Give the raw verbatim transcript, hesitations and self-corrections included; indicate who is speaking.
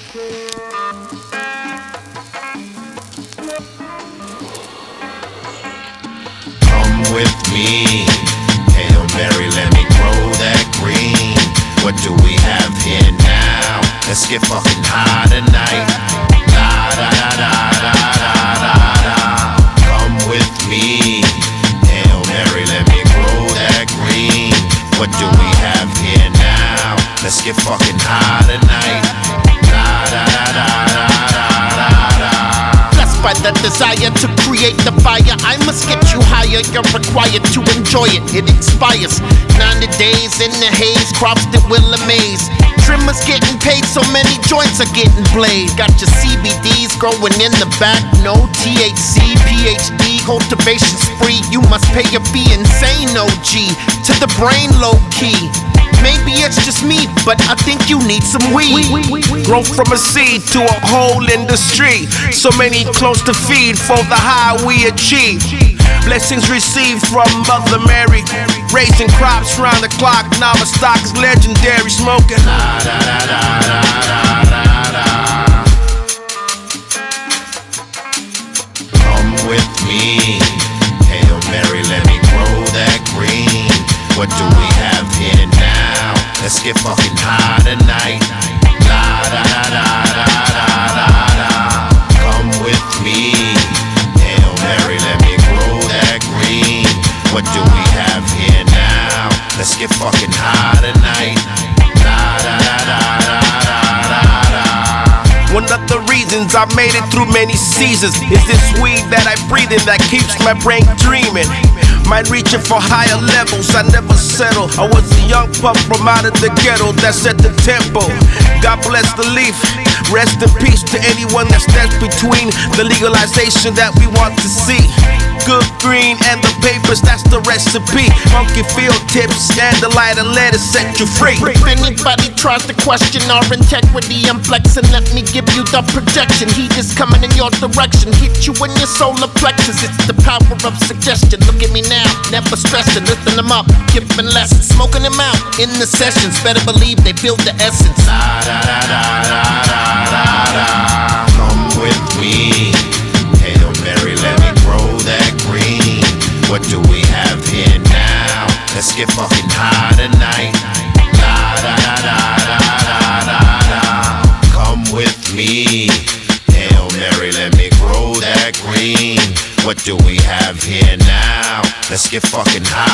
Speaker 1: Come with me, Hail Mary, let me grow that green. What do we have here now? Let's get fucking high tonight. Da da da da da da da da. Come with me, Hail Mary, let me grow that green. What do we have here now? Let's get fucking high tonight. Da da da da da da da. Blessed by the desire to create the fire, I must get you higher. You're required to enjoy it. It expires. ninety days in the haze, crops that will amaze. Trimmers getting paid, so many joints are getting blade. Got your C B Ds growing in the back, no T H C, P H D, cultivation spree. You must pay a fee, insane O G, to the brain low key. Maybe it's just me, but I think you need some weed.
Speaker 2: Grow from a seed to a whole industry. So many clones to feed for the high we achieve. Blessings received from Mother Mary. Raising crops round the clock. Now my stock is legendary. Smoking.
Speaker 1: Da, da, da, da, da, da, da. Come with me, Hail Mary, let me grow that green. What do we have here now? Let's get fucking high tonight. La da da da da da da da. Come with me, Hail Mary, let me grow that green. What do we have here now? Let's get fucking high tonight. La da da da da da da.
Speaker 2: One of the reasons I made it through many seasons is this weed that I breathe in that keeps my brain dreaming. Mind reaching for higher levels, I never settle. I was a young pup from out of the ghetto that set the tempo. God bless the leaf, rest in peace to anyone that stands between the legalization that we want to see. Good green and the papers, that's the recipe. Funky field tips and the lighter let it set you free.
Speaker 3: If anybody tries to question our integrity, I'm flexing, let me give you the projection. Heat is coming in your direction, hit you in your solar plexus. It's the power of suggestion. Look at me now, never stressing, lifting them up, giving lessons, smoking them out in the sessions. Better believe they feel the essence.
Speaker 1: Da da da da da da da. Come with me, Hail Mary, let me grow that green. What do we have here now? Let's get fucking high tonight. La da da da da da da da. Come with me, Hail Mary, let me grow that green. What do we have here now? Let's get fucking high.